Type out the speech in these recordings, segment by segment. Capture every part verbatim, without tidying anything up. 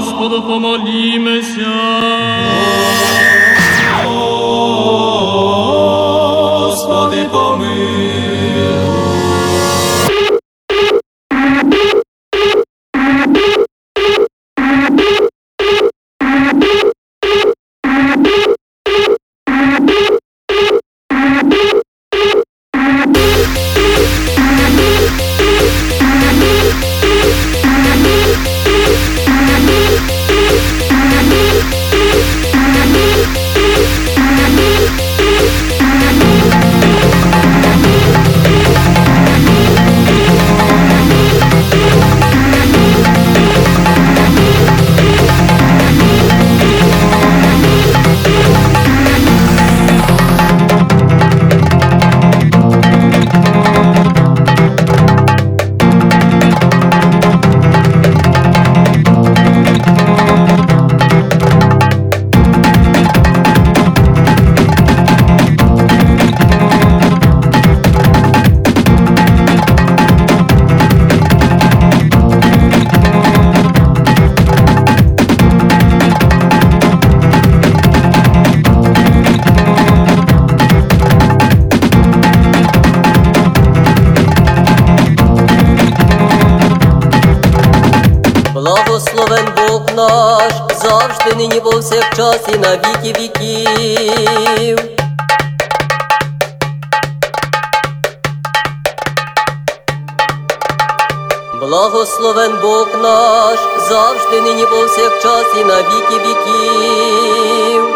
Господу помолімся. Господи, помилуй. Благословен Бог наш, завжди, нині, повсякчас і на віки віків. Благословен Бог наш, завжди, нині, повсякчас і на віки віків.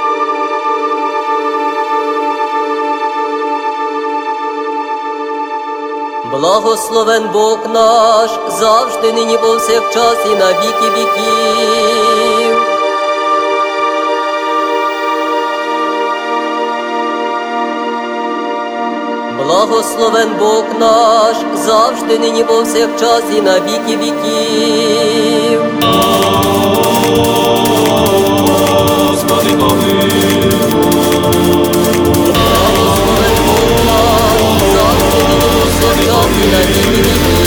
Благословен Бог наш, завжди, нині, повсякчас і на віки віків. Благословен Бог наш, завжди, нині, повсякчас і на віки віків. Господи, помилуй. Благословен Бог наш, завжди, нині, повсякчас і на віки віків.